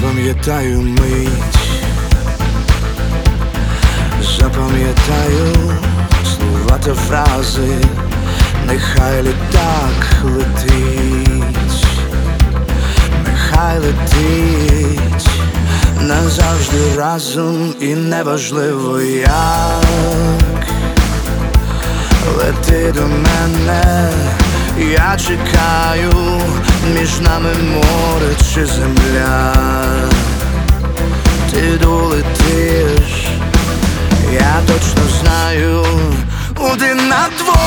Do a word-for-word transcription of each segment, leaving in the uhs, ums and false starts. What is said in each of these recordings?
Запам'ятаю мить, запам'ятаю слова та фрази, нехай літак летить, нехай летить назавжди разом, і неважливо як. Лети до мене, я чекаю, між нами море чи земля. Ти долетиш, я точно знаю, один на двох,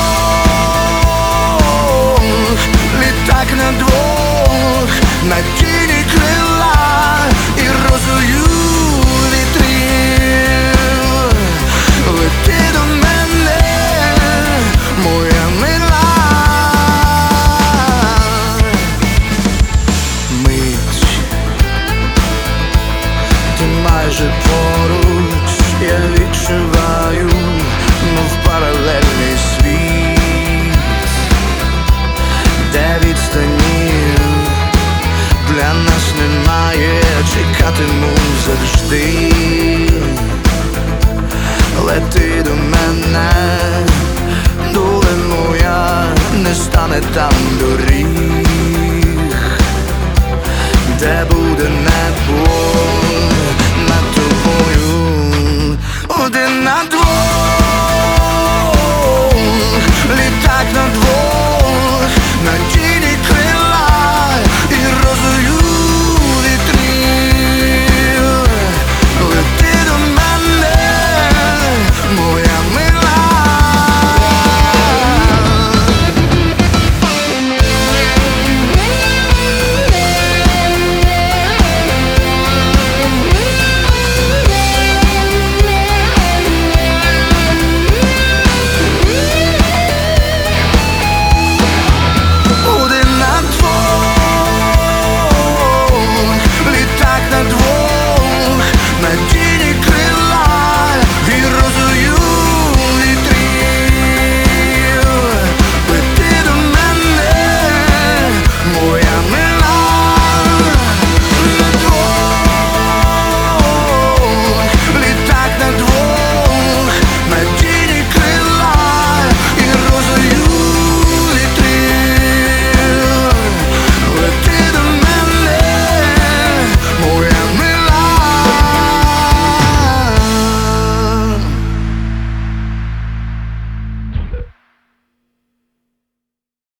літак на двох, надійні крила і розою вітрів. Лети до мене, моя мила. Мить, ти майже поруч, я відчуваю, мов паралельний світ, де відстанів для нас немає, чекатиму завжди. Лети до мене, доля моя, не стане там доріг.